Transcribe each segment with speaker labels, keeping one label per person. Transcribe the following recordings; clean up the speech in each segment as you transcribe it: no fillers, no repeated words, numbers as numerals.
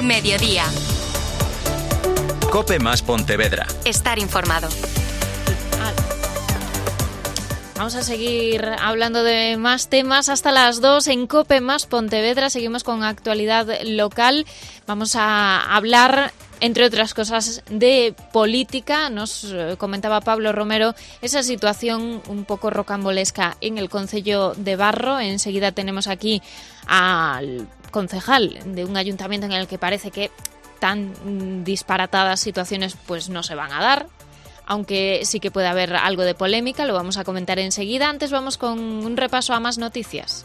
Speaker 1: Mediodía.
Speaker 2: COPE más Pontevedra.
Speaker 1: Estar informado.
Speaker 3: Vamos a seguir hablando de más temas hasta las 2 en COPE más Pontevedra. Seguimos con actualidad local. Vamos a hablar, entre otras cosas, de política. Nos comentaba Pablo Romero esa situación un poco rocambolesca en el concello de Barro. Enseguida tenemos aquí al concejal de un ayuntamiento en el que parece que tan disparatadas situaciones pues no se van a dar, aunque sí que puede haber algo de polémica, lo vamos a comentar enseguida. Antes vamos con un repaso a más noticias.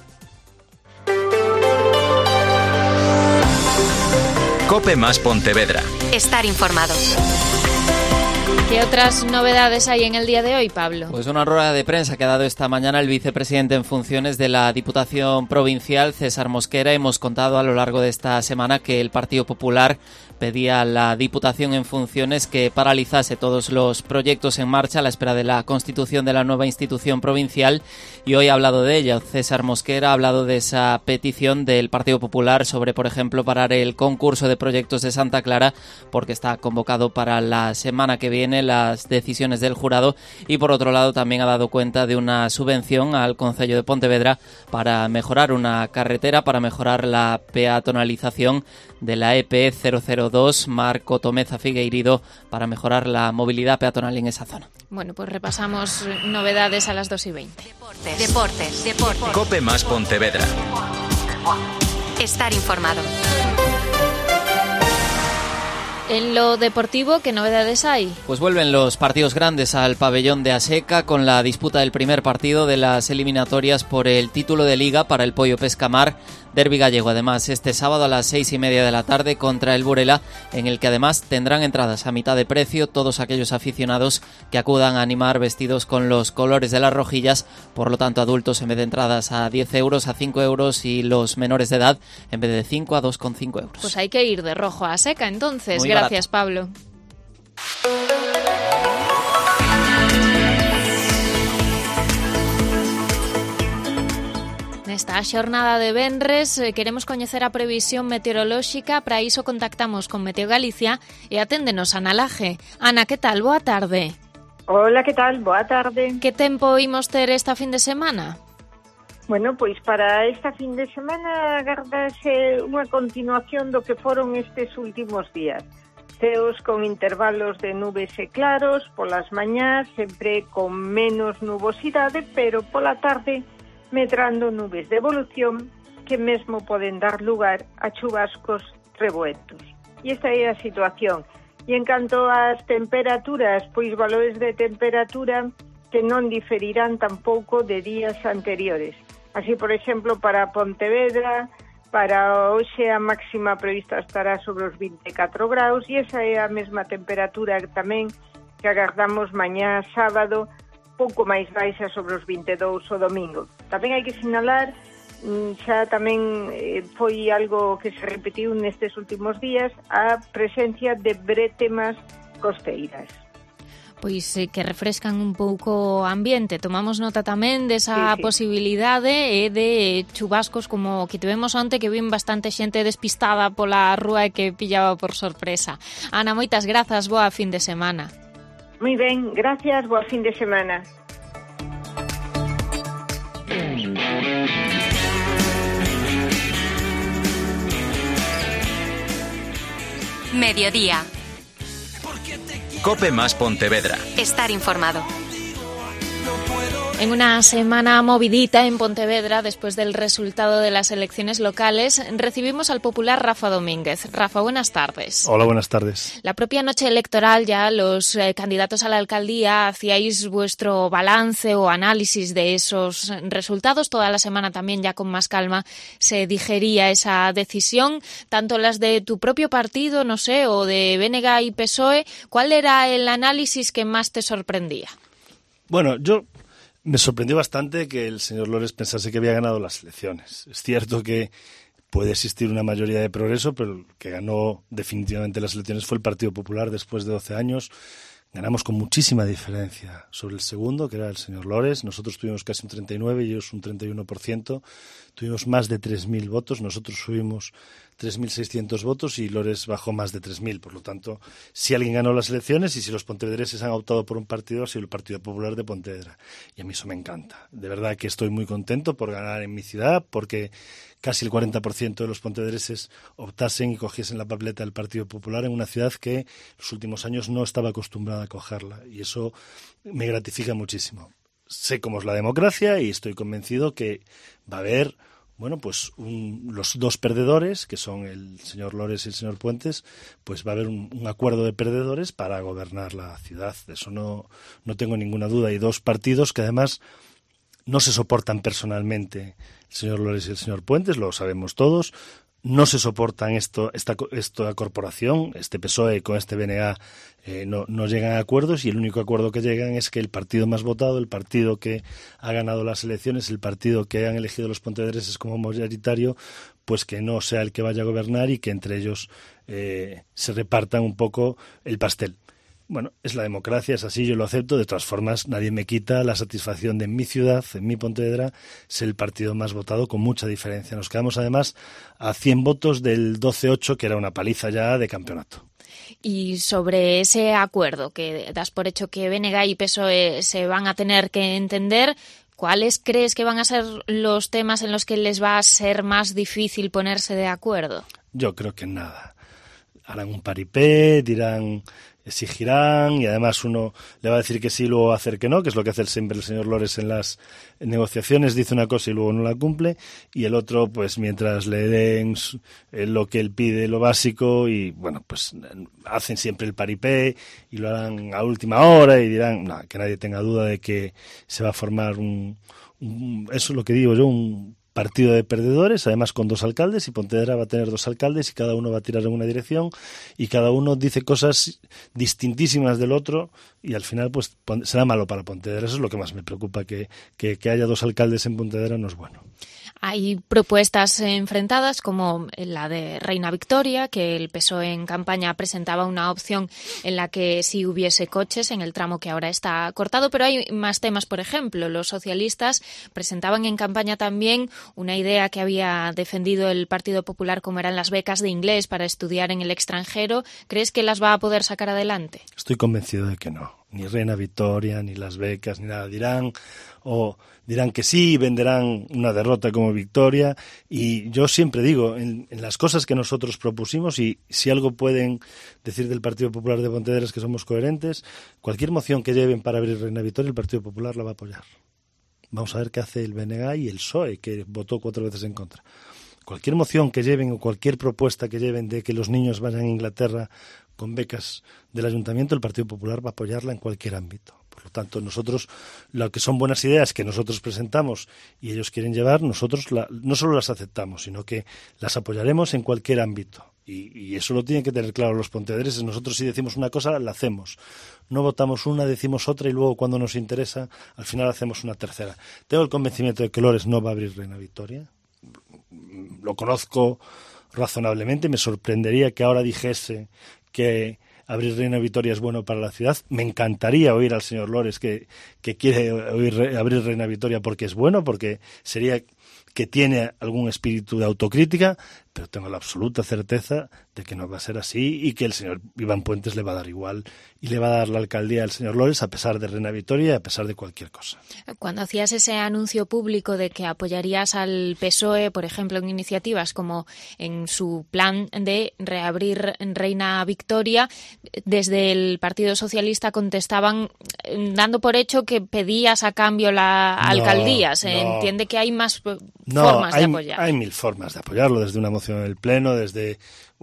Speaker 2: COPE más Pontevedra.
Speaker 1: Estar informado.
Speaker 3: ¿Qué otras novedades hay en el día de hoy, Pablo?
Speaker 4: Pues una rueda de prensa que ha dado esta mañana el vicepresidente en funciones de la Diputación Provincial, César Mosquera. Hemos contado a lo largo de esta semana que el Partido Popular pedía a la Diputación en funciones que paralizase todos los proyectos en marcha a la espera de la constitución de la nueva institución provincial, y hoy ha hablado de ella. César Mosquera ha hablado de esa petición del Partido Popular sobre, por ejemplo, parar el concurso de proyectos de Santa Clara porque está convocado para la semana que viene las decisiones del jurado, y por otro lado también ha dado cuenta de una subvención al concello de Pontevedra para mejorar una carretera, para mejorar la peatonalización de la EP 002 Marco Tomeza Figueiredo, para mejorar la movilidad peatonal en esa zona.
Speaker 3: Bueno, pues repasamos novedades a las 2:20.
Speaker 1: Deportes.
Speaker 2: COPE más Pontevedra.
Speaker 1: Estar informado.
Speaker 3: En lo deportivo, ¿qué novedades hay?
Speaker 4: Pues vuelven los partidos grandes al pabellón de Aseca con la disputa del primer partido de las eliminatorias por el título de Liga para el Pollo Pescamar, derbi gallego. Además, este sábado a las 6:30 de la tarde contra el Burela, en el que además tendrán entradas a mitad de precio todos aquellos aficionados que acudan a animar vestidos con los colores de las rojillas. Por lo tanto, adultos en vez de entradas a 10 euros, a 5 euros, y los menores de edad en vez de 5 a 2,5 euros.
Speaker 3: Pues hay que ir de rojo a Aseca entonces.
Speaker 4: Muy
Speaker 3: Gracias,
Speaker 4: barato.
Speaker 3: Pablo. Nesta xornada de venres queremos coñecer a previsión meteorolóxica. Para iso contactamos con Meteo Galicia e aténdenos Ana Laje. Ana, que tal? Boa tarde.
Speaker 5: Hola, que tal? Boa tarde.
Speaker 3: Que tempo imos ter esta fin de semana?
Speaker 5: Bueno, pois para esta fin de semana agardase unha continuación do que foron estes últimos días. Ceos con intervalos de nubes e claros, polas mañás sempre con menos nubosidade, pero pola tarde medrando nubes de evolución que mesmo poden dar lugar a chubascos revueltos. E esta é a situación. E en canto ás temperaturas, pois valores de temperatura que non diferirán tampouco de días anteriores. Así, por exemplo, para Pontevedra, para hoxe a máxima prevista estará sobre os 24 graus, e esa é a mesma temperatura tamén que agardamos mañá sábado, pouco máis baixa sobre os 22 o domingo. Tamén hai que sinalar, xa tamén foi algo que se repetiu nestes últimos días, a presencia de brétemas costeiras.
Speaker 3: Pois que refrescan un pouco o ambiente. Tomamos nota tamén desa posibilidade de chubascos como que tivemos onte, que vin bastante xente despistada pola rúa e que pillaba por sorpresa. Ana, moitas grazas, boa fin de semana.
Speaker 5: Moi ben, gracias, boa fin de semana.
Speaker 1: Mediodía.
Speaker 2: COPE más Pontevedra.
Speaker 1: Estar informado.
Speaker 3: En una semana movidita en Pontevedra, después del resultado de las elecciones locales, recibimos al popular Rafa Domínguez. Rafa, buenas tardes.
Speaker 6: Hola, buenas tardes.
Speaker 3: La propia noche electoral ya los candidatos a la alcaldía hacíais vuestro balance o análisis de esos resultados. Toda la semana también, ya con más calma, se digería esa decisión. Tanto las de tu propio partido, no sé, o de BNG y PSOE. ¿Cuál era el análisis que más te sorprendía?
Speaker 6: Bueno, me sorprendió bastante que el señor Lores pensase que había ganado las elecciones. Es cierto que puede existir una mayoría de progreso, pero el que ganó definitivamente las elecciones fue el Partido Popular después de 12 años, Ganamos con muchísima diferencia sobre el segundo, que era el señor Lores. Nosotros tuvimos casi un 39% y ellos un 31%. Tuvimos más de 3.000 votos. Nosotros subimos 3.600 votos y Lores bajó más de 3.000. Por lo tanto, si alguien ganó las elecciones y si los pontevedreses han optado por un partido, ha sido el Partido Popular de Pontevedra. Y a mí eso me encanta. De verdad que estoy muy contento por ganar en mi ciudad, porque casi el 40% de los pontevedreses optasen y cogiesen la papeleta del Partido Popular en una ciudad que en los últimos años no estaba acostumbrada a cogerla. Y eso me gratifica muchísimo. Sé cómo es la democracia y estoy convencido que va a haber, bueno, pues los dos perdedores, que son el señor Lores y el señor Puentes, pues va a haber un acuerdo de perdedores para gobernar la ciudad. De eso no tengo ninguna duda. Y dos partidos que además no se soportan personalmente, el señor Lores y el señor Puentes, lo sabemos todos. No se soportan esta corporación, este PSOE con este BNG, no llegan a acuerdos, y el único acuerdo que llegan es que el partido más votado, el partido que ha ganado las elecciones, el partido que han elegido los pontevedreses como mayoritario, pues que no sea el que vaya a gobernar y que entre ellos se repartan un poco el pastel. Bueno, es la democracia, es así, yo lo acepto. De todas formas, nadie me quita la satisfacción de en mi ciudad, en mi Pontevedra, ser el partido más votado con mucha diferencia. Nos quedamos además a 100 votos del 12-8, que era una paliza ya de campeonato.
Speaker 3: Y sobre ese acuerdo que das por hecho que BNG y PSOE se van a tener que entender, ¿cuáles crees que van a ser los temas en los que les va a ser más difícil ponerse de acuerdo?
Speaker 6: Yo creo que nada. Harán un paripé, exigirán, y además uno le va a decir que sí y luego va a hacer que no, que es lo que hace siempre el señor Lores en las negociaciones, dice una cosa y luego no la cumple, y el otro, pues mientras le den lo que él pide, lo básico, y bueno, pues hacen siempre el paripé y lo harán a última hora y dirán, no, que nadie tenga duda de que se va a formar eso es lo que digo yo, un partido de perdedores, además con 2 alcaldes, y Pontevedra va a tener 2 alcaldes y cada uno va a tirar en una dirección y cada uno dice cosas distintísimas del otro, y al final pues será malo para Pontevedra. Eso es lo que más me preocupa, que haya 2 alcaldes en Pontevedra no es bueno.
Speaker 3: Hay propuestas enfrentadas como la de Reina Victoria, que el PSOE en campaña presentaba una opción en la que sí hubiese coches en el tramo que ahora está cortado, pero hay más temas. Por ejemplo, los socialistas presentaban en campaña también una idea que había defendido el Partido Popular, como eran las becas de inglés para estudiar en el extranjero. ¿Crees que las va a poder sacar adelante?
Speaker 6: Estoy convencido de que no. Ni Reina Victoria, ni las becas, ni nada. Dirán que sí y venderán una derrota como victoria. Y yo siempre digo, en las cosas que nosotros propusimos, y si algo pueden decir del Partido Popular de Pontevedra es que somos coherentes, cualquier moción que lleven para abrir Reina Victoria, el Partido Popular la va a apoyar. Vamos a ver qué hace el BNG y el PSOE, que votó 4 veces en contra. Cualquier moción que lleven o cualquier propuesta que lleven de que los niños vayan a Inglaterra con becas del Ayuntamiento, el Partido Popular va a apoyarla en cualquier ámbito. Por lo tanto, nosotros, lo que son buenas ideas que nosotros presentamos y ellos quieren llevar, nosotros no solo las aceptamos, sino que las apoyaremos en cualquier ámbito. Y eso lo tienen que tener claro los pontevedreses. Nosotros, si decimos una cosa, la hacemos. No votamos una, decimos otra, y luego cuando nos interesa, al final hacemos una tercera. Tengo el convencimiento de que Lores no va a abrir Reina Victoria. Lo conozco razonablemente. Me sorprendería que ahora dijese que abrir Reina Victoria es bueno para la ciudad. Me encantaría oír al señor Lores que quiere abrir Reina Victoria porque es bueno, porque sería que tiene algún espíritu de autocrítica, pero tengo la absoluta certeza de que no va a ser así y que el señor Iván Puentes le va a dar igual y le va a dar la alcaldía al señor Lores a pesar de Reina Victoria y a pesar de cualquier cosa.
Speaker 3: Cuando hacías ese anuncio público de que apoyarías al PSOE, por ejemplo, en iniciativas como en su plan de reabrir Reina Victoria, desde el Partido Socialista contestaban dando por hecho que pedías a cambio la alcaldía. Se entiende que hay más formas de apoyar.
Speaker 6: Hay 1000 formas de apoyarlo, desde una moción en el Pleno, desde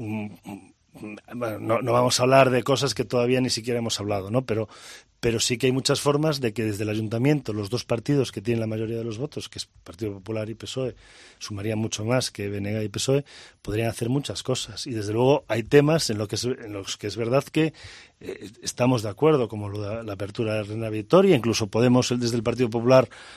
Speaker 6: bueno, no vamos a hablar de cosas que todavía ni siquiera hemos hablado, ¿no? Pero sí que hay muchas formas de que desde el Ayuntamiento los 2 partidos que tienen la mayoría de los votos, que es Partido Popular y PSOE, sumarían mucho más que BNG y PSOE, podrían hacer muchas cosas. Y desde luego hay temas en los que es verdad que estamos de acuerdo, como la apertura de Reina Victoria. Incluso podemos desde el Partido Popular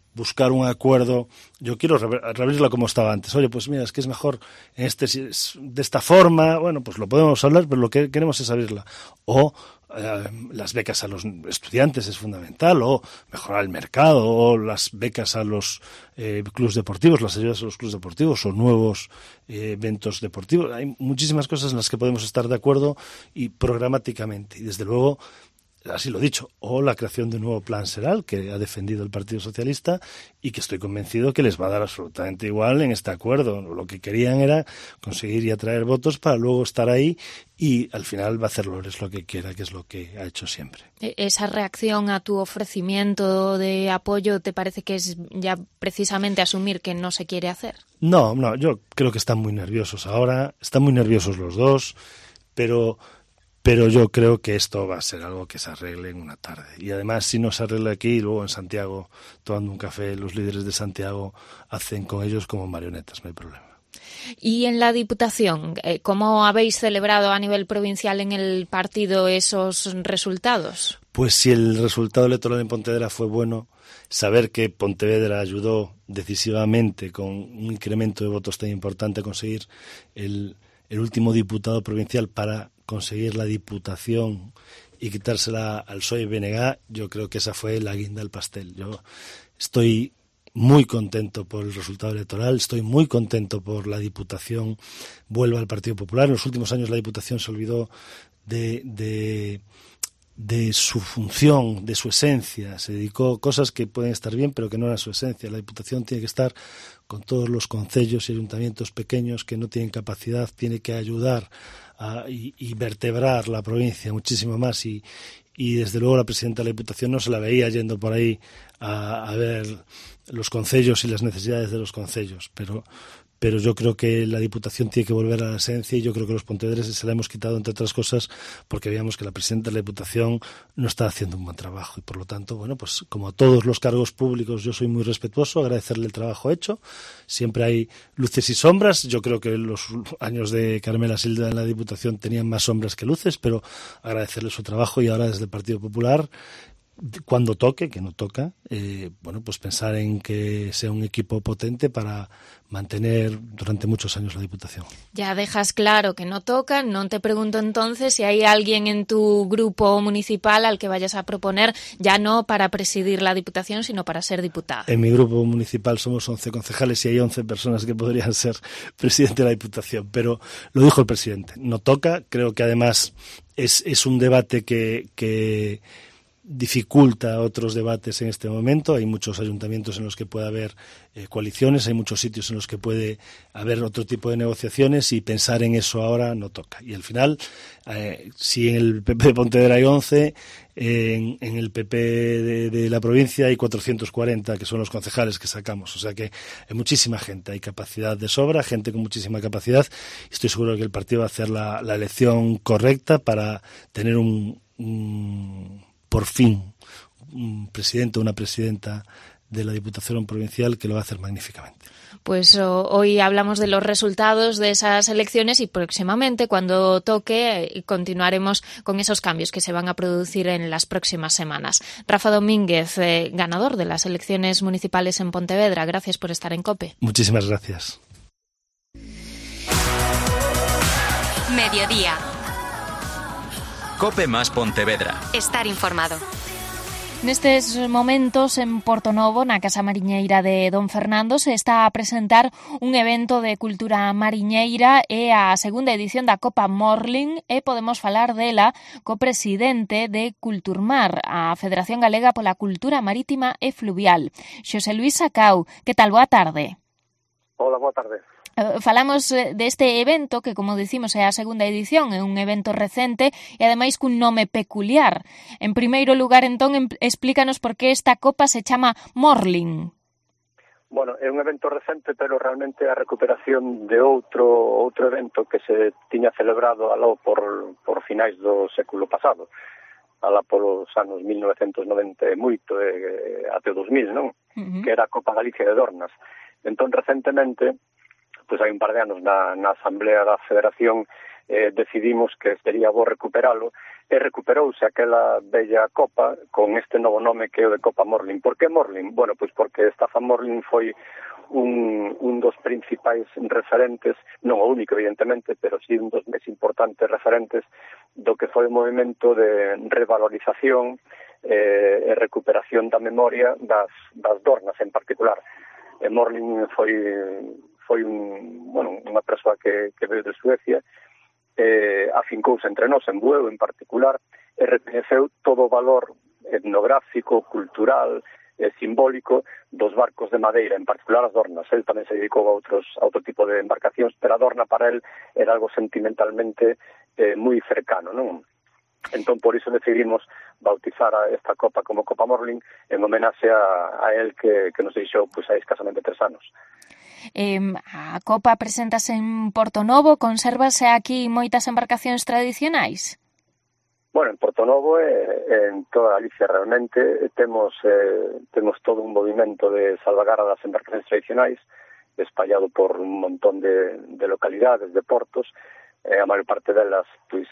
Speaker 6: buscar un acuerdo. Yo quiero reabrirla como estaba antes. Oye, pues mira, es que es mejor de esta forma. Bueno, pues lo podemos hablar, pero lo que queremos es abrirla. O las becas a los estudiantes es fundamental, o mejorar el mercado, o las becas a los clubes deportivos, las ayudas a los clubes deportivos, o nuevos eventos deportivos. Hay muchísimas cosas en las que podemos estar de acuerdo y programáticamente. Y desde luego, así lo he dicho, o la creación de un nuevo plan Seral que ha defendido el Partido Socialista y que estoy convencido que les va a dar absolutamente igual en este acuerdo. Lo que querían era conseguir y atraer votos para luego estar ahí y al final va a hacer Lores lo que quiera, que es lo que ha hecho siempre.
Speaker 3: ¿Esa reacción a tu ofrecimiento de apoyo te parece que es ya precisamente asumir que no se quiere hacer?
Speaker 6: No, yo creo que están muy nerviosos ahora, están muy nerviosos los dos, pero yo creo que esto va a ser algo que se arregle en una tarde. Y además, si no se arregla aquí, luego en Santiago, tomando un café, los líderes de Santiago hacen con ellos como marionetas, no hay problema.
Speaker 3: Y en la Diputación, ¿cómo habéis celebrado a nivel provincial en el partido esos resultados?
Speaker 6: Pues si el resultado electoral en Pontevedra fue bueno, saber que Pontevedra ayudó decisivamente con un incremento de votos tan importante a conseguir el último diputado provincial para conseguir la Diputación y quitársela al PSOE y BNG, yo creo que esa fue la guinda del pastel. Yo estoy muy contento por el resultado electoral, estoy muy contento por la Diputación vuelva al Partido Popular. En los últimos años la Diputación se olvidó de su función, de su esencia, se dedicó a cosas que pueden estar bien pero que no eran su esencia. La Diputación tiene que estar con todos los concellos y ayuntamientos pequeños que no tienen capacidad, tiene que ayudar y vertebrar la provincia muchísimo más y desde luego la presidenta de la Diputación no se la veía yendo por ahí a ver los concellos y las necesidades de los concellos, pero yo creo que la Diputación tiene que volver a la esencia y yo creo que los pontevedreses se la hemos quitado, entre otras cosas, porque veíamos que la presidenta de la Diputación no está haciendo un buen trabajo y por lo tanto, bueno, pues como todos los cargos públicos yo soy muy respetuoso, agradecerle el trabajo hecho, siempre hay luces y sombras, yo creo que los años de Carmela Silva en la Diputación tenían más sombras que luces, pero agradecerle su trabajo y ahora desde el Partido Popular, cuando toque, que no toca, bueno, pues pensar en que sea un equipo potente para mantener durante muchos años la Diputación.
Speaker 3: Ya dejas claro que no toca, no te pregunto entonces si hay alguien en tu grupo municipal al que vayas a proponer, ya no para presidir la Diputación, sino para ser diputado.
Speaker 6: En mi grupo municipal somos 11 concejales y hay 11 personas que podrían ser presidente de la Diputación, pero lo dijo el presidente, no toca, creo que además es un debate que dificulta otros debates en este momento. Hay muchos ayuntamientos en los que puede haber coaliciones, hay muchos sitios en los que puede haber otro tipo de negociaciones y pensar en eso ahora no toca. Y al final, si en el PP de Pontevedra hay 11, en el PP de la provincia hay 440, que son los concejales que sacamos. O sea que hay muchísima gente, hay capacidad de sobra, gente con muchísima capacidad. Estoy seguro que el partido va a hacer la elección correcta para tener por fin, un presidente o una presidenta de la Diputación Provincial que lo va a hacer magníficamente.
Speaker 3: Pues hoy hablamos de los resultados de esas elecciones y próximamente, cuando toque, continuaremos con esos cambios que se van a producir en las próximas semanas. Rafa Domínguez, ganador de las elecciones municipales en Pontevedra, gracias por estar en COPE.
Speaker 6: Muchísimas gracias.
Speaker 1: Mediodía.
Speaker 2: COPE más Pontevedra.
Speaker 1: Estar informado.
Speaker 3: Nestes momentos en Portonovo, na Casa Mariñeira de Don Fernando, se está a presentar un evento de cultura mariñeira e a segunda edición da Copa Morling e podemos falar dela co presidente de Culturmar, a Federación Galega pola Cultura Marítima e Fluvial. Xosé Luís Sacau, que tal? Boa tarde.
Speaker 7: Hola, boa tarde.
Speaker 3: Falamos deste evento que, como dicimos, é a segunda edición, é un evento recente e ademais cun nome peculiar. En primeiro lugar, entón, explícanos por que esta copa se chama Morling.
Speaker 7: Bueno, é un evento recente, pero realmente a recuperación de outro evento que se tiña celebrado aló por finais do século pasado, alá polos anos 1998 até 2000, non? Que era a Copa Galicia de Dornas. Entón, recentemente, pois hai un par de anos na Asamblea da Federación decidimos que sería bo recuperalo, e recuperouse aquela bella copa con este novo nome que é o de Copa Morlin. Por que Morlin? Bueno, pois porque Staffan Morlin foi un dos principais referentes, non o único evidentemente, pero sí un dos máis importantes referentes do que foi o movimento de revalorización e recuperación da memoria das dornas en particular. Morlin foi unha persoa que veio de Suecia, afincouse entre nós en Bueu en particular e recoñeceu todo o valor etnográfico, cultural, simbólico dos barcos de madeira, en particular as dornas. El tamén se dedicou a outro tipo de embarcacións, pero a dorna para el era algo sentimentalmente moi cercano, non? Entón, por iso decidimos bautizar a esta copa como Copa Morlin en homenaxe a el que nos deixou hai escasamente 3 anos.
Speaker 3: A copa preséntase en Portonovo, consérvase aquí moitas embarcacións tradicionais?
Speaker 7: Bueno, en Portonovo e en toda Galicia realmente temos todo un movimento de salvagarda das embarcacións tradicionais espallado por un montón de localidades, de portos, a maior parte delas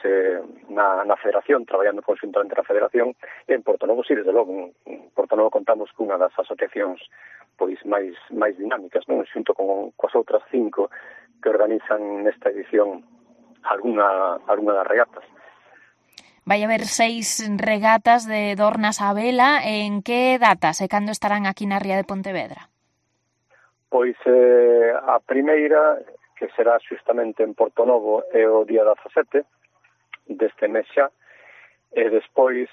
Speaker 7: na federación, traballando conjuntamente na federación, e en Portonovo, sí, desde logo, en Portonovo contamos cunha das asociacións máis dinámicas, non? Xunto con coas outras 5 que organizan nesta edición algunha das regatas.
Speaker 3: Vai haber 6 regatas de dornas á vela. En que datas e cando estarán aquí na ría de Pontevedra?
Speaker 7: Pois a primeira, que será xustamente en Portonovo, é o día 17 deste mes xa, e despois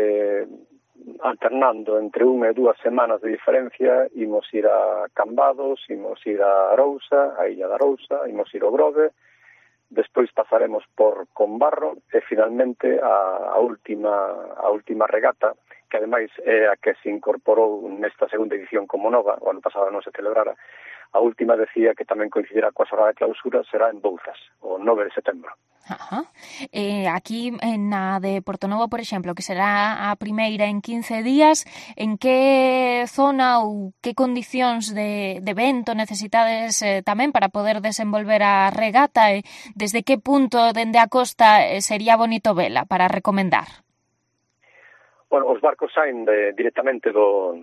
Speaker 7: alternando entre 1 e 2 semanas de diferencia, imos ir a Cambados, imos ir a Arousa, a Illa da Arousa, imos ir ao Grove, despois pasaremos por Combarro e finalmente a última regata, que ademais é a que se incorporou nesta segunda edición como nova, o ano pasado non se celebrara. A última decía que tamén coincidirá coa xornada de clausura, será en Bouzas, o 9 de setembro.
Speaker 3: Ajá. Aquí na de Portonovo, por exemplo, que será a primeira en 15 días, en que zona ou que condicións de vento necesitades tamén para poder desenvolver a regata e desde que punto dende a costa sería bonito vela para recomendar?
Speaker 7: Bueno, os barcos saen directamente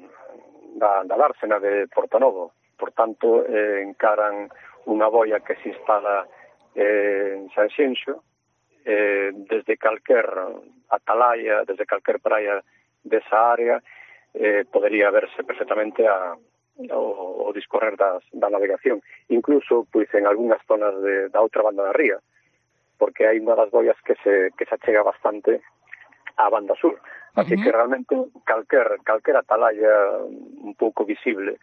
Speaker 7: da dársena de Portonovo, por tanto encaran unha boia que se instala en Sanxenxo, desde calquer atalaya, desde calquer praia desa área, podería verse perfectamente o discorrer da navegación. Incluso en algunhas zonas da outra banda da ría, porque hai unha das boias que se achega bastante á banda sur. Así que realmente calquer atalaya un pouco visible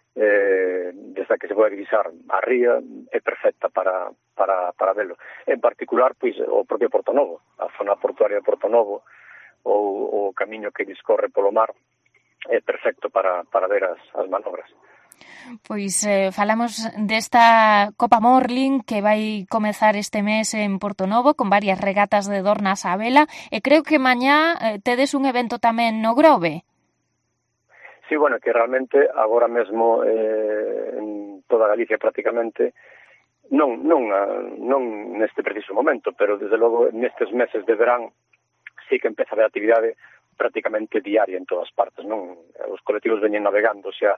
Speaker 7: desde que se pode divisar a ría é perfecta para velo. En particular, o propio Portonovo, a zona portuaria de Portonovo ou o camiño que discorre polo mar é perfecto para ver as manobras.
Speaker 3: Pois falamos desta Copa Morlin que vai comezar este mes en Portonovo con varias regatas de dornas á vela e creo que mañá tedes un evento tamén no Grove.
Speaker 7: Sí, bueno, que realmente agora mesmo en toda Galicia prácticamente non neste preciso momento, pero desde logo nestes meses de verán sí que empeza a haber actividade prácticamente diaria en todas partes, non? Os colectivos veñen navegando xa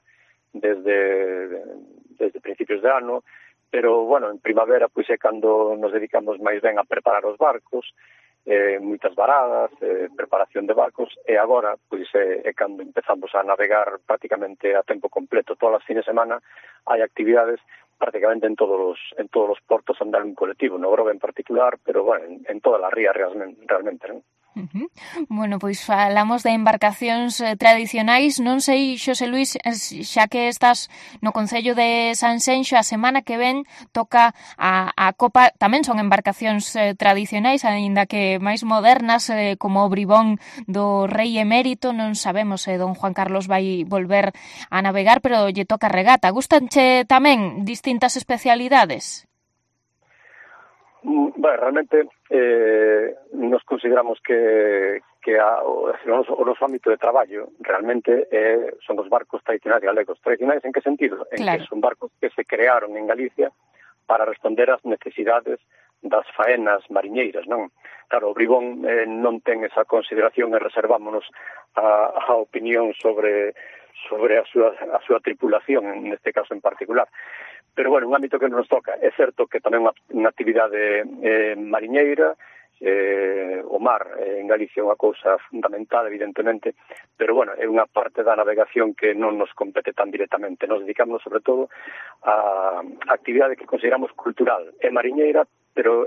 Speaker 7: desde principios de ano, pero, bueno, en primavera é cando nos dedicamos máis ben a preparar os barcos, moitas varadas, preparación de barcos, e agora é cando empezamos a navegar prácticamente a tempo completo. Todas as fines de semana hai actividades prácticamente en todos os portos onde hai un colectivo, no Grove en particular, pero bueno, en toda a ría realmente, non?
Speaker 3: Bueno, pois falamos de embarcacións tradicionais. Non sei, Xosé Luis, xa que estás no Concello de Sanxenxo, a semana que ven toca a Copa, tamén son embarcacións tradicionais, aínda que máis modernas, como o Bribón do Rei Emérito. Non sabemos se don Juan Carlos vai volver a navegar, pero lle toca regata. Gústanche tamén distintas especialidades?
Speaker 7: Bueno, realmente nos consideramos que o noso ámbito de traballo realmente son os barcos tradicionais galegos. Tradicionais en que sentido? En que son barcos que se crearon en Galicia para responder ás necesidades das faenas mariñeiras, non? Claro, o Bribón non ten esa consideración e reservámonos a opinión sobre a súa tripulación, neste caso en particular. Pero, bueno, un ámbito que nos toca. É certo que tamén unha actividade mariñeira, o mar en Galicia é unha cousa fundamental, evidentemente, pero, bueno, é unha parte da navegación que non nos compete tan directamente. Nos dedicamos, sobre todo, a actividade que consideramos cultural. É mariñeira, pero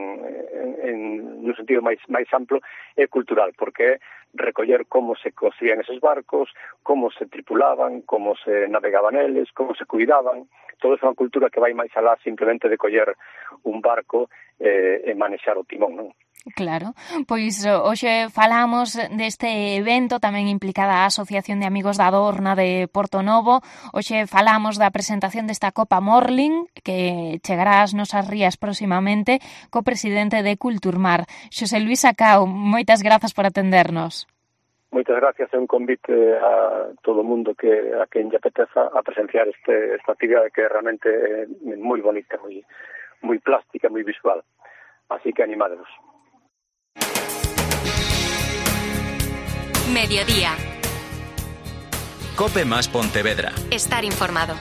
Speaker 7: no sentido máis amplo é cultural, porque é recoller como se construían eses barcos, como se tripulaban, como se navegaban eles, como se cuidaban. Todo é unha cultura que vai máis alá simplemente de coller un barco e manexar o timón, non?
Speaker 3: Claro, pois hoxe falamos deste evento tamén implicada a Asociación de Amigos da Adorna de Porto Novo. Hoxe falamos da presentación desta Copa Morling que chegará ás nosas rías próximamente co presidente de Culturmar, Xosé Luís Acao. Moitas grazas por atendernos.
Speaker 7: Moitas gracias, é un convite a todo o mundo a quen lle apeteza a presenciar esta actividade que realmente é moi bonita, moi plástica, moi visual. Así que animados.
Speaker 1: Mediodía.
Speaker 2: Cope más Pontevedra.
Speaker 1: Estar informado.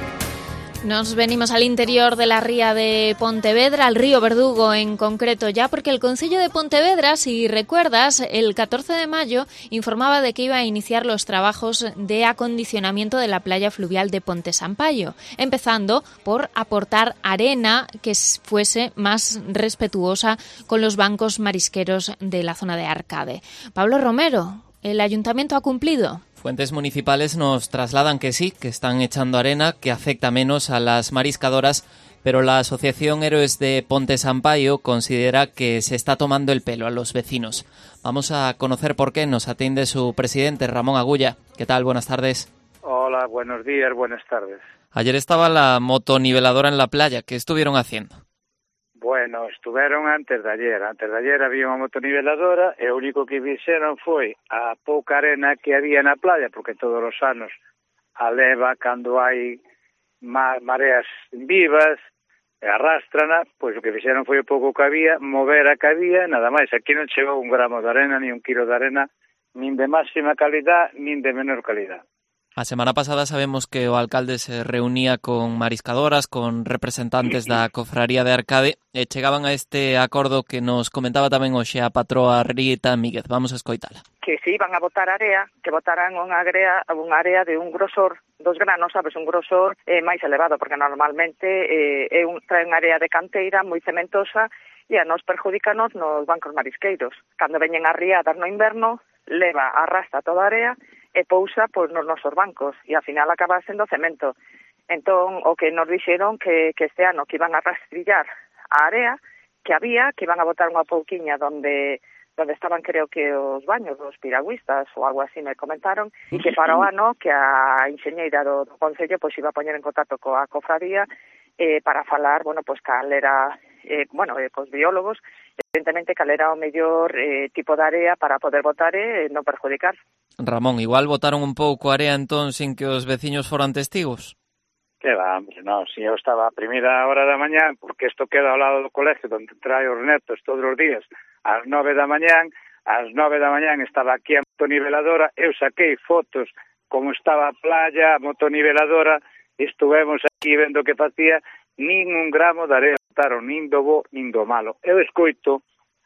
Speaker 3: Nos venimos al interior de la ría de Pontevedra, al río Verdugo en concreto ya, porque el Concello de Pontevedra, si recuerdas, el 14 de mayo informaba de que iba a iniciar los trabajos de acondicionamiento de la playa fluvial de Ponte Sampaio, empezando por aportar arena que fuese más respetuosa con los bancos marisqueros de la zona de Arcade. Pablo Romero, ¿el Ayuntamiento ha cumplido?
Speaker 4: Fuentes municipales nos trasladan que sí, que están echando arena, que afecta menos a las mariscadoras, pero la Asociación Héroes de Ponte Sampaio considera que se está tomando el pelo a los vecinos. Vamos a conocer por qué. Nos atiende su presidente, Ramón Agulla. ¿Qué tal? Buenas tardes.
Speaker 8: Hola, buenos días, buenas tardes.
Speaker 4: Ayer estaba la motoniveladora en la playa. ¿Qué estuvieron haciendo?
Speaker 8: Bueno, estuveron antes de ayer. Antes de ayer había unha motoniveladora e o único que fixeron foi a pouca arena que había na playa, porque todos os anos a leva cando hai mareas vivas e arrastrana, pois o que fixeron foi o pouco que había, mover a que había, nada máis. Aquí non chegou un gramo de arena, ni un kilo de arena, nin de máxima calidad, nin de menor calidad.
Speaker 4: A semana pasada sabemos que o alcalde se reunía con mariscadoras, con representantes da Cofraría de Arcade e chegaban a este acordo que nos comentaba tamén hoxe a patroa Rita Míguez. Vamos a escoitala.
Speaker 9: Que se iban a botar area, que botaran unha área de un grosor dos granos, sabes, un grosor máis elevado, porque normalmente traen área de canteira moi cementosa e a nos perjudicanos nos bancos marisqueiros. Cando veñen as riadas no inverno, arrastra toda a área e pousa pois nos nosos bancos e ao final acaba sendo cemento. Entón, o que nos dixeron que este ano que iban a rastrillar a área que había, que iban a botar unha pouquiña donde estaban, creo que os baños dos piragüistas ou algo así me comentaron, e que para o ano que a enxeñeira do Concello pois iba a poñer en contacto coa cofradía para falar, pois cal era, cos biólogos, evidentemente cal era o mellor tipo de área para poder botar e non perjudicar.
Speaker 4: Ramón, igual botaron un pouco area entón sin que os veciños foran testigos?
Speaker 8: Que va, hombre, non, si eu estaba a primeira hora da mañán, porque isto queda ao lado do colegio onde trae os netos todos os días, ás 9 da mañán estaba aquí a motoniveladora, eu saquei fotos como estaba a playa, a motoniveladora, estuvemos aquí vendo que facía, nin un gramo de area botaron, nin do bo, nin do malo. Eu escoito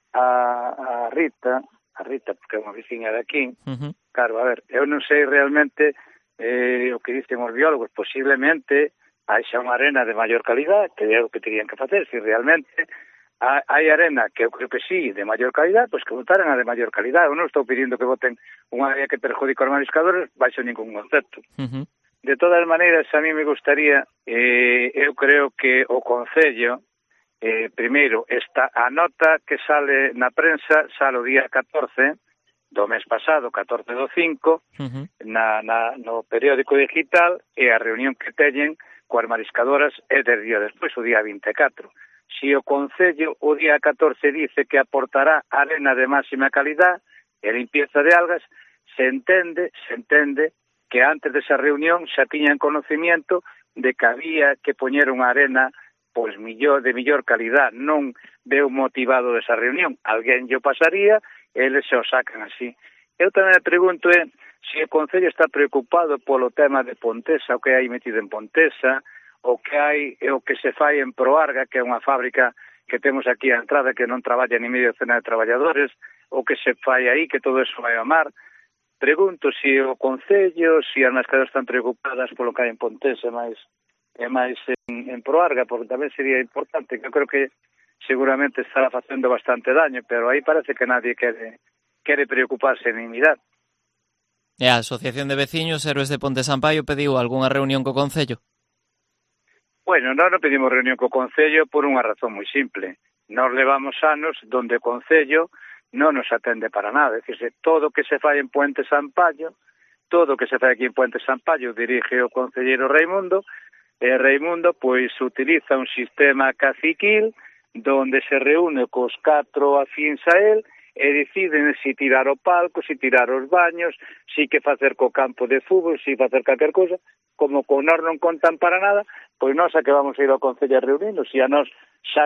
Speaker 8: a Rita, porque é unha veciña de aquí, claro, a ver, eu non sei realmente o que dicen os biólogos, posiblemente haixa unha arena de maior calidad, que é o que terían que facer, se realmente hai arena que eu creo que sí, de maior calidad, pois que botaran a de maior calidad. Eu non estou pedindo que voten unha área que perjudica os mariscadores baixo ningún concepto. De todas maneiras, a mí me gustaría, eu creo que o Concello, primeiro, a nota que sale na prensa sale o día 14 do mes pasado, 14 do 5, no periódico digital, e a reunión que teñen coas mariscadoras é del día despois, o día 24. Si o Concello o día 14 dice que aportará arena de máxima calidad e limpieza de algas, se entende que antes desa reunión xa tiñan conocimiento de que había que poñer unha arena pois de mellor calidad. Non veo motivado desa reunión. Alguén yo pasaría, eles se o sacan así. Eu tamén me pregunto se o Concello está preocupado polo tema de Pontesa, o que hai metido en Pontesa, o que se fai en Proarga, que é unha fábrica que temos aquí a entrada, que non traballa ni medio cena de traballadores, o que se fai aí, que todo eso vai ao mar. Pregunto se o Concello, se as mascadoras están preocupadas polo que hai en Pontesa e máis en Proarga, porque tamén sería importante, que eu creo que seguramente estará facendo bastante daño, pero aí parece que nadie quere preocuparse nin mirar.
Speaker 4: E a Asociación de Veciños Héroes de Ponte Sampaio pediu algunha reunión co Concello?
Speaker 8: Bueno, non pedimos reunión co Concello por unha razón moi simple. Nos levamos anos donde o Concello non nos atende para nada. É dicir, todo o que se fai en Puente Sampaio, todo o que se fai aquí en Puente Sampaio dirige o concelleiro Raimundo, e Raimundo pois utiliza un sistema caciquil donde se reúne cos 4 afíns a él e deciden si tirar o palco, si tirar os baños, si que facer co campo de fútbol, si facer calquer cosa. Como con nós non contan para nada, pois nós a que vamos a ir ao Concello a reunirnos, e a nós xa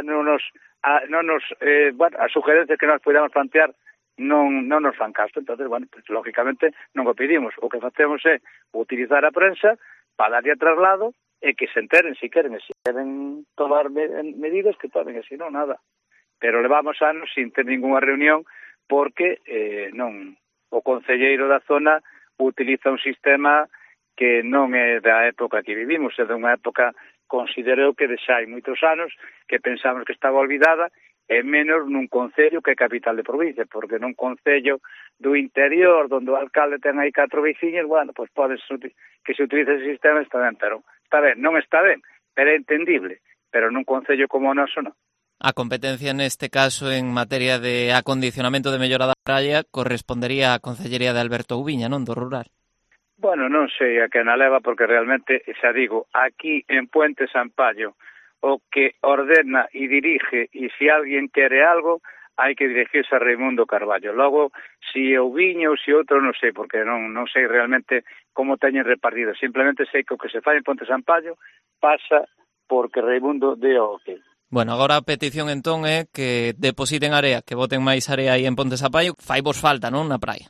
Speaker 8: as sugerencias que nós podamos plantear non nos fan caso. Entonces, pues, lógicamente non o pedimos. O que facemos é utilizar a prensa para darlle traslado e que se enteren se queren, e se queren tomar medidas que tomen, e se non, nada. Pero levamos anos sin ter ninguna reunión porque o concelleiro da zona utiliza un sistema que non é da época que vivimos, é de unha época, considero que de xa hai moitos anos, que pensamos que estaba olvidada, e menos nun concello que é capital de provincia, porque nun concello do interior, onde o alcalde ten aí 4 veciños, bueno, pois pode que se utilice ese sistema, está ben, pero non está ben, pero é entendible, pero nun concello como o noso non.
Speaker 4: A competencia neste caso en materia de acondicionamento de mellora da praia correspondería á Concellería de Alberto Ubiña, non, do rural?
Speaker 8: Bueno, non sei a que na leva, porque realmente, xa digo, aquí en Puente Sampaio, o que ordena e dirige, e se alguén quere algo, hai que dirigirse a Raimundo Carballo. Logo, si é Ubiña ou si outro, non sei, porque non sei realmente como teñen repartido. Simplemente sei que o que se fai en Puente Sampaio pasa porque Raimundo dé o ok.
Speaker 4: Bueno, agora a petición entón é que depositen area, que boten máis area aí en Ponte Sampaio. Fai vos falta, non, na praia?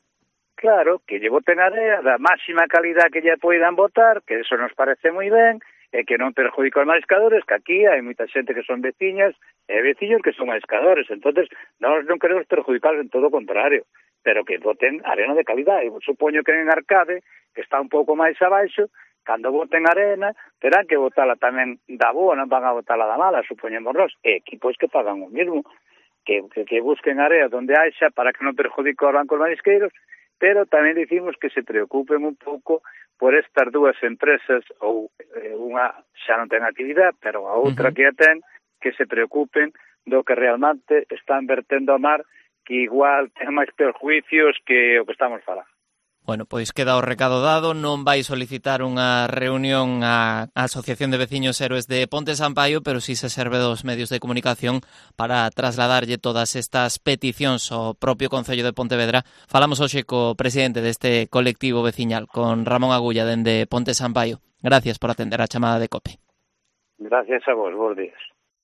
Speaker 8: Claro, que lle boten area da máxima calidad que lle poidan botar, que eso nos parece moi ben, e que non perjudica os mariscadores, que aquí hai moita xente que son veciñas e veciños que son mariscadores. Entonces, nós non queremos perjudicarlos, en todo o contrario, pero que boten arena de calidad. E supoño que en Arcade, que está un pouco máis abaixo, cando boten arena, terán que botala tamén da boa, non van a botala da mala, supoñémonos, e equipos que pagan o mismo, que busquen area donde haixa para que non perjudique os bancos marisqueiros, pero tamén dicimos que se preocupen un pouco por estas dúas empresas, ou unha xa non ten actividade, pero a outra que a ten, que se preocupen do que realmente están vertendo ao mar, que igual ten máis perjuicios que o que estamos falando.
Speaker 4: Bueno, pois queda o recado dado, non vai solicitar unha reunión á Asociación de Veciños Héroes de Ponte Sampaio, pero si se serve dos medios de comunicación para trasladarlle todas estas peticións ao propio Concello de Pontevedra. Falamos hoxe co presidente deste colectivo veciñal, con Ramón Agulla, dende Ponte Sampaio. Gracias por atender a chamada de COPE.
Speaker 8: Gracias a vos, bons días.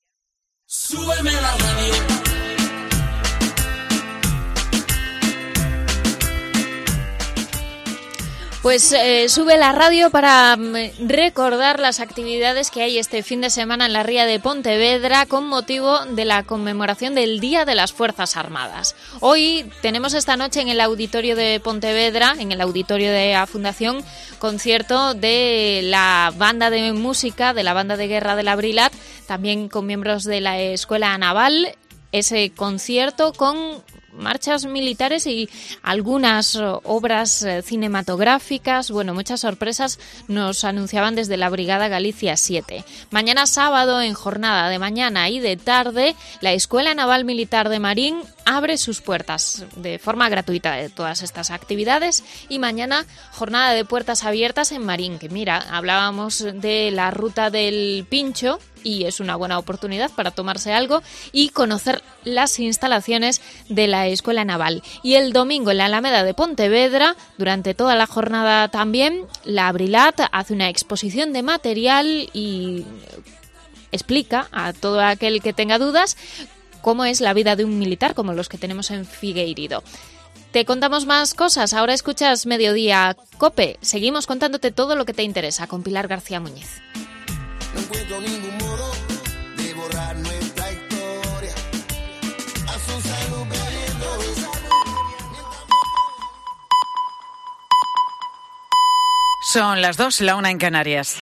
Speaker 10: Súbeme la radio.
Speaker 3: Pues sube la radio para recordar las actividades que hay este fin de semana en la Ría de Pontevedra con motivo de la conmemoración del Día de las Fuerzas Armadas. Hoy tenemos esta noche en el Auditorio de Pontevedra, en el Auditorio de la Fundación, concierto de la banda de música, de la banda de guerra de la Brilat, también con miembros de la Escuela Naval. Ese concierto con marchas militares y algunas obras cinematográficas. Bueno, muchas sorpresas nos anunciaban desde la Brigada Galicia 7. Mañana sábado, en jornada de mañana y de tarde, la Escuela Naval Militar de Marín abre sus puertas de forma gratuita de todas estas actividades, y mañana jornada de puertas abiertas en Marín, que mira, hablábamos de la ruta del Pincho y es una buena oportunidad para tomarse algo y conocer las instalaciones de la Escuela Naval. Y el domingo en la Alameda de Pontevedra, durante toda la jornada también, la Brilat hace una exposición de material y explica a todo aquel que tenga dudas cómo es la vida de un militar, como los que tenemos en Figueiredo. Te contamos más cosas. Ahora escuchas Mediodía COPE. Seguimos contándote todo lo que te interesa con Pilar García Muñiz.
Speaker 10: No encuentro ningún modo de borrar nuestra historia. A su salud bebiendo.
Speaker 11: Son las 2, la 1 en Canarias.